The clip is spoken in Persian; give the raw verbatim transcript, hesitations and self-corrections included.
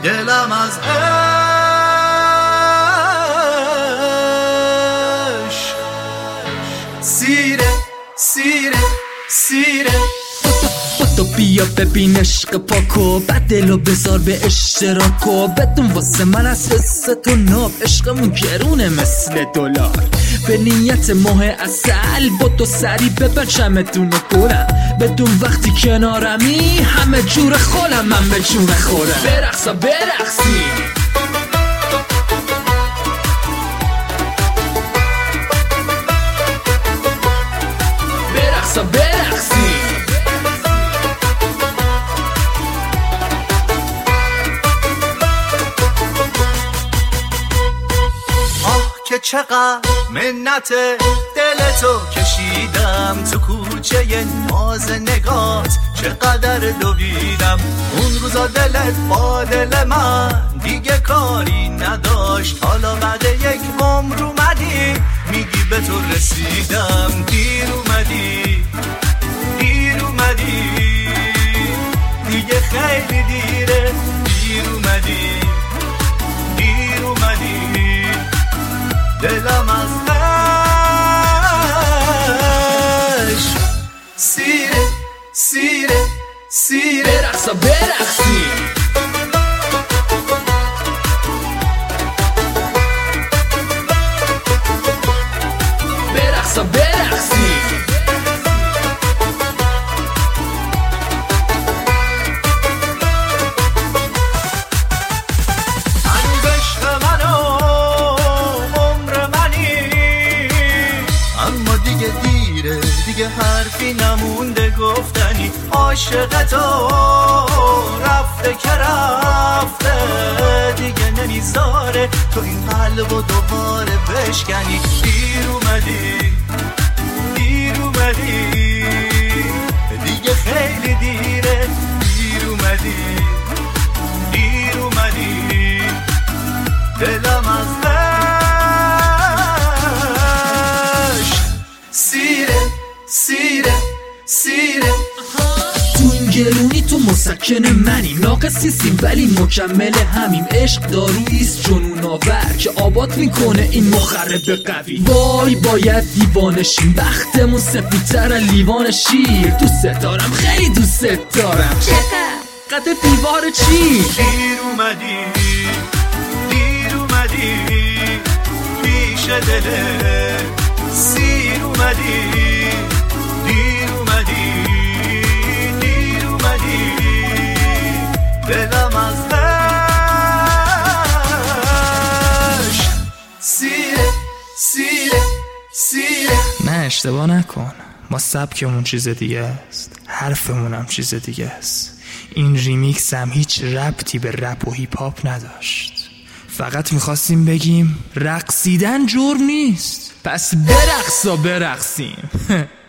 دلم از عشق سیره سیره سیره. تو بیا ببین عشق پاکو، بعد دلو بذار به اشتراکو، بدون واسه من از حس تو ناب. عشقمون گرونه مثل دلار، به نیت ماه اصل با تو سری ببر چمدون گلم. بدون وقتی کنارمی همه جور خولم، من به جون خورم. برقصا برقصی برقصا برقصی. که چقدر منت دل تو کشیدم تو کوچه ناز نگات، چقدر دویدم اون روزا دلت با دل من دیگه کاری نداشت. حالا بعد یک عمر اومدی میگی به تو رسیدم. دیر اومدی دیر اومدی دیگه خیلی دیره. دیر اومدی دیر اومدی دلم از عشق سیره سیره سیره. برقصا برقصی برقصا برقصی. دیگه حرفی نمونده گفتنی، عاشق تو رفته که رفته دیگه نمیذاره تو این قلب و دوباره بشکنی. دیر اومدی دیر اومدی دیگه خیلی دیره. دیر اومدی دیر اومدی دلم از سیره سیره سیره. تو این گرونی تو مسکن منیم، ناقصیستیم ولی مکمل همیم. عشق دارویست جنون آور که آباد میکنه این مخرب قوی. وای باید دیوانشیم، بختمون سفیدتر از لیوان شیر. دوست دارم خیلی دوست دارم، چقدر قد دیوار چی. دیر اومدی دیر اومدی پیش دله سیر اومدی دیر اومدی دیر اومدی دلم از عشق سیره سیره سیره. نه اشتباه نکن، ما سبکمون چیز دیگه است، حرفمون هم چیز دیگه است. این ریمیکس هم هیچ ربطی به رپ و هیپ هاپ نداشت، فقط میخواستیم بگیم رقصیدن جرم نیست، پس برقصا برقصیم.